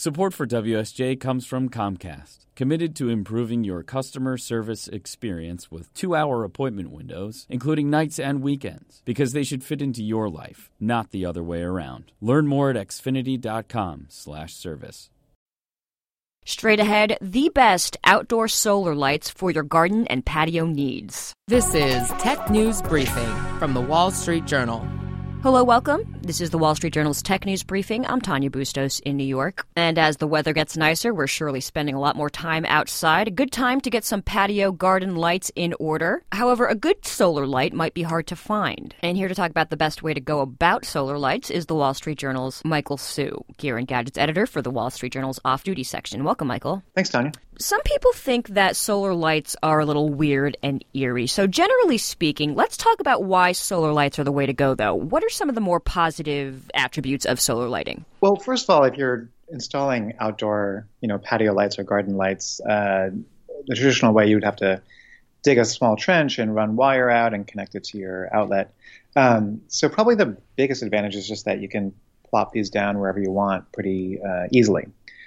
Support for WSJ comes from Comcast, committed to improving your customer service experience with 2-hour appointment windows, including nights and weekends, because they should fit into your life, not the other way around. Learn more at xfinity.com/service. Straight ahead, the best outdoor solar lights for your garden and patio needs. This is Tech News Briefing from the Wall Street Journal. Hello, welcome. This is the Wall Street Journal's Tech News Briefing. I'm Tanya Bustos in New York. And as the weather gets nicer, we're surely spending a lot more time outside. A good time to get some patio garden lights in order. However, a good solar light might be hard to find. And here to talk about the best way to go about solar lights is the Wall Street Journal's Michael Hsu, Gear and Gadgets editor for the Wall Street Journal's Off-Duty section. Welcome, Michael. Thanks, Tanya. Some people think that solar lights are a little weird and eerie. So generally speaking, let's talk about why solar lights are the way to go, though. What are some of the more positive attributes of solar lighting? Well, first of all, if you're installing outdoor, patio lights or garden lights, the traditional way, you would have to dig a small trench and run wire out and connect it to your outlet. So probably the biggest advantage is just that you can plop these down wherever you want pretty easily.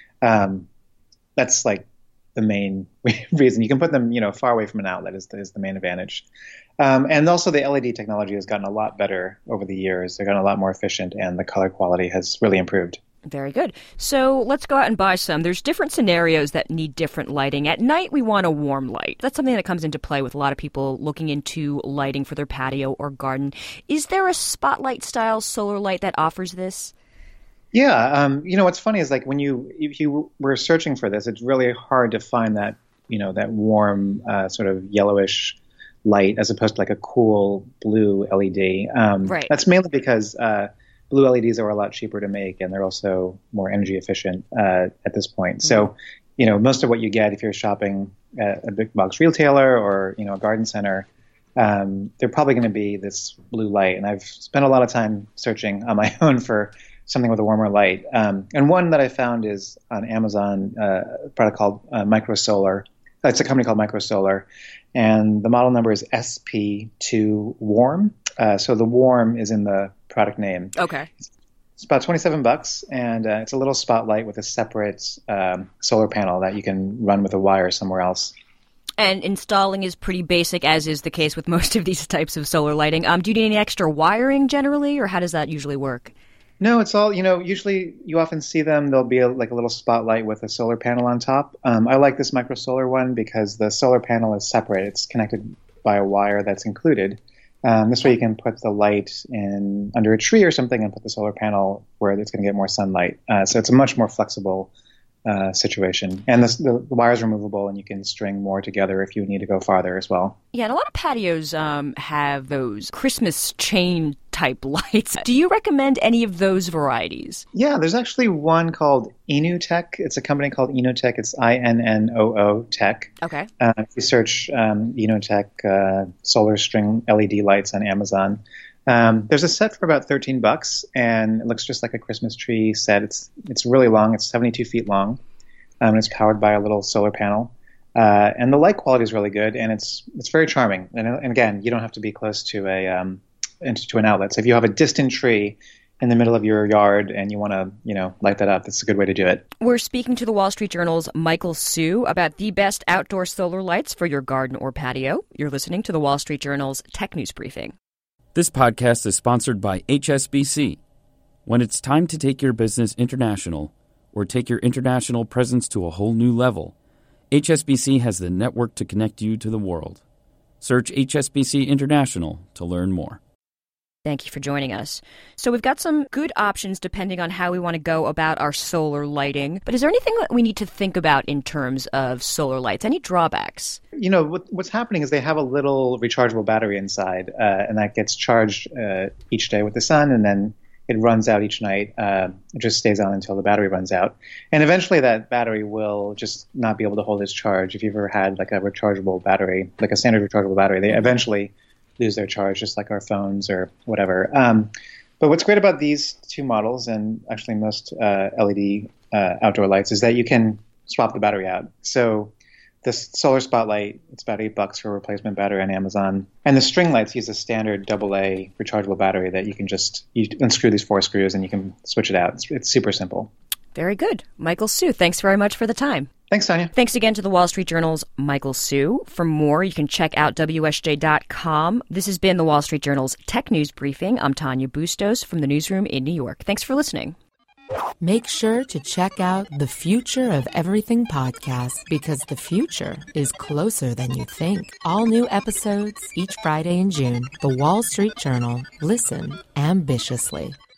That's like the main reason. You can put them, far away from an outlet is the main advantage. And also the LED technology has gotten a lot better over the years. They've gotten a lot more efficient, and the color quality has really improved. Very good. So let's go out and buy some. There's different scenarios that need different lighting. At night, we want a warm light. That's something that comes into play with a lot of people looking into lighting for their patio or garden. Is there a spotlight-style solar light that offers this? Yeah, what's funny is like if you were searching for this, it's really hard to find that, that warm sort of yellowish light as opposed to like a cool blue LED. Right. That's mainly because blue LEDs are a lot cheaper to make, and they're also more energy efficient at this point. Mm-hmm. So, most of what you get if you're shopping at a big box retailer or, a garden center, they're probably going to be this blue light. And I've spent a lot of time searching on my own for something with a warmer light. And one that I found is on Amazon, a product called Microsolar. It's a company called Microsolar, and the model number is SP2 Warm. So the warm is in the product name. Okay. It's about $27, and it's a little spotlight with a separate solar panel that you can run with a wire somewhere else. And installing is pretty basic, as is the case with most of these types of solar lighting. Do you need any extra wiring generally, or how does that usually work? No, it's all, usually you often see them, there'll be like a little spotlight with a solar panel on top. I like this Microsolar one because the solar panel is separate. It's connected by a wire that's included. This way you can put the light in under a tree or something and put the solar panel where it's going to get more sunlight. So it's a much more flexible situation. And the wire is removable, and you can string more together if you need to go farther as well. Yeah, and a lot of patios have those Christmas chain type lights. Do you recommend any of those varieties? Yeah, there's actually one called Innotech. It's a company called Innotech. It's INNOO Tech. Okay. If you search Innotech solar string LED lights on Amazon, there's a set for about $13, and it looks just like a Christmas tree set. It's really long. It's 72 feet long, and it's powered by a little solar panel. And the light quality is really good, and it's very charming. And again, you don't have to be close to an outlet. So if you have a distant tree in the middle of your yard and you want to, light that up, that's a good way to do it. We're speaking to the Wall Street Journal's Michael Hsu about the best outdoor solar lights for your garden or patio. You're listening to the Wall Street Journal's Tech News Briefing. This podcast is sponsored by HSBC. When it's time to take your business international or take your international presence to a whole new level, HSBC has the network to connect you to the world. Search HSBC International to learn more. Thank you for joining us. So we've got some good options depending on how we want to go about our solar lighting. But is there anything that we need to think about in terms of solar lights? Any drawbacks? What's happening is they have a little rechargeable battery inside, and that gets charged each day with the sun, and then it runs out each night. It just stays on until the battery runs out. And eventually that battery will just not be able to hold its charge. If you've ever had like a rechargeable battery, like a standard rechargeable battery, they eventually lose their charge, just like our phones or whatever. But what's great about these two models, and actually most LED outdoor lights, is that you can swap the battery out. So the solar spotlight, it's about $8 for a replacement battery on Amazon. And the string lights use a standard AA rechargeable battery that you can just unscrew these 4 screws and you can switch it out. It's super simple. Very good. Michael Hsu, thanks very much for the time. Thanks, Tanya. Thanks again to the Wall Street Journal's Michael Hsu. For more, you can check out WSJ.com. This has been the Wall Street Journal's Tech News Briefing. I'm Tanya Bustos from the newsroom in New York. Thanks for listening. Make sure to check out the Future of Everything podcast, because the future is closer than you think. All new episodes each Friday in June. The Wall Street Journal. Listen ambitiously.